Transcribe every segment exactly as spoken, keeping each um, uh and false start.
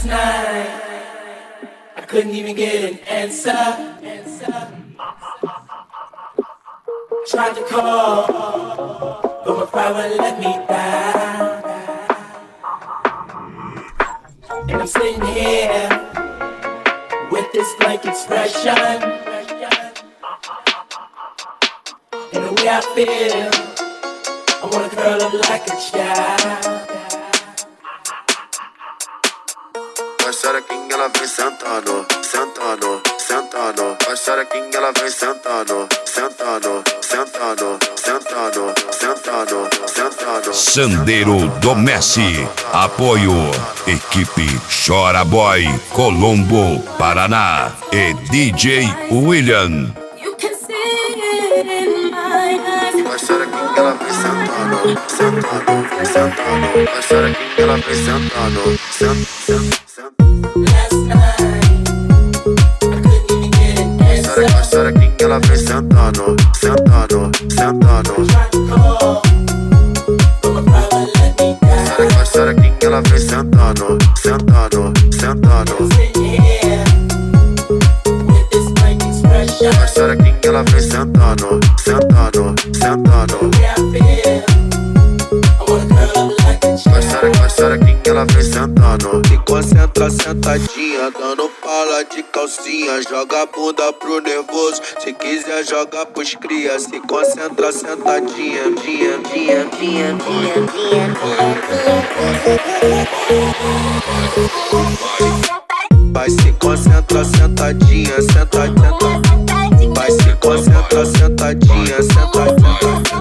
night, I couldn't even get an answer. Tried to call, but my pride wouldn't let me down. And I'm sitting here with this blank expression. And the way I feel, I wanna curl up like a child. Vai xerequinha, ela vem sentando, sentando, sentando. Vai xerequinha, ela vem sentando, sentando, sentando, sentando, sentando, sentando. Sandeiro do Messi. Apoio equipe Chora Boy, Colombo, Paraná e D J William. Vai xerequinha, ela vem sentando, sentando, sentando. Vai xerequinha, ela vem sentando, sentando, sentando. Last night, I couldn't even get an answer. Vai xerequinha, ela vem sentando, sentando, sentando. Tried to call, but my pride wouldn't let me down. Vai xerequinha, ela vem sentando, sentando, sentando. Sitting here with this blank expression. Vai xerequinha, ela vem sentando, sentando, sentando. The way I feel, I wanna curl up like a Vai child. xerequinha, ela vem sentando. Se concentra sentadinha, dando pala de calcinha. Joga a bunda pro nervoso, se quiser joga pros cria. Se concentra sentadinha, dia, dia, dia, dia, dia, vai se concentra sentadinha, sentadinha. Vai se concentra sentadinha, sentadinha.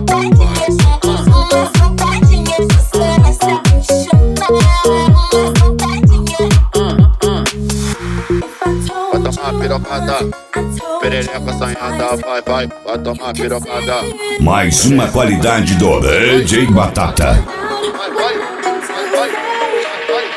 Vai tomar pirocada, perereca assanhada, vai, vai, vai tomar pirocada. Mais uma qualidade do D J Batata. Vai, vai, vai, vai, vai.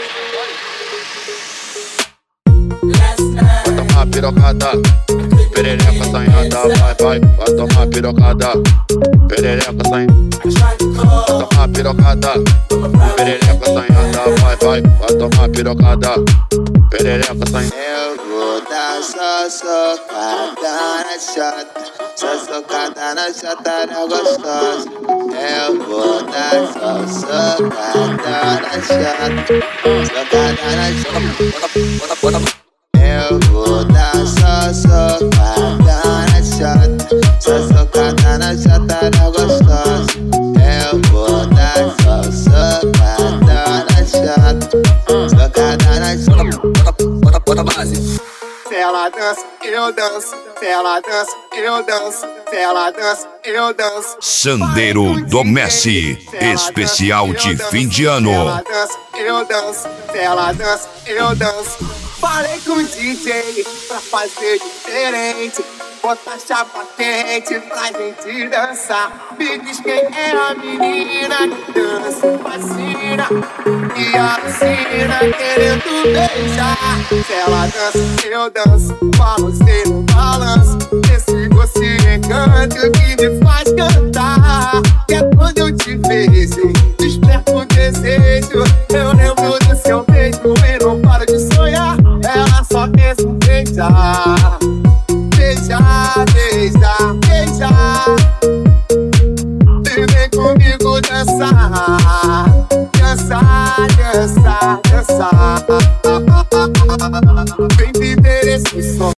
Last night, Vai tomar pirocada, perereca assanhada, vai, vai, vai tomar pirocada. Perereca assanhada, tried to call, vai tomar pirocada. but my pride Perereca assanhada, vai, vai, vai tomar pirocada. Perereca assanhada. Eu vou dar só socada na chata, só socada na chata na gostosa. Eu vou dar só socada na chata, socada na chata. Eu vou dar só socada na chata, só socada na chata na gostosa. Eu vou dar só socada na chata, socada na chata. Bota, bota base. Se ela dança, eu danço. Se ela dança, eu danço. Se ela dança, eu danço. Sandeiro do Messi. Especial de fim de Se ano. ela dança, eu danço. Se ela dança, eu danço. Falei com o D J pra fazer diferente. Botar chapa quente pra gente dançar. Me diz quem é a menina que dança, fascina e assina querendo beijar. Se ela dança, eu danço. Balancei no balanço. Esse doce encanto que me faz cantar. Que é quando eu te vejo, desperta o desejo. Eu lembro do seu beijo e não paro de sonhar. Ela só pensa em beijar. Beijar, beijar, beijar. E vem comigo dançar. Dançar, dançar, dançar. Vem viver esse som.